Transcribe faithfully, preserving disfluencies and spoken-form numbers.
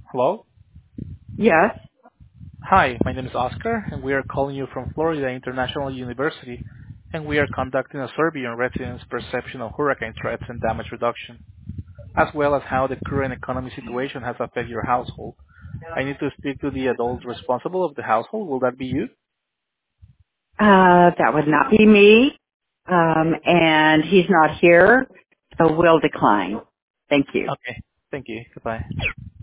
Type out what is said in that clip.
Hello? Yes. Hi, my name is Oscar, and we are calling you from Florida International University, and we are conducting a survey on residents' perception of hurricane threats and damage reduction, as well as how the current economic situation has affected your household. I need to speak to the adult responsible of the household. Will that be you? Uh, that would not be me. Um, and he's not here, so we'll decline. Thank you. Okay. Thank you. Goodbye.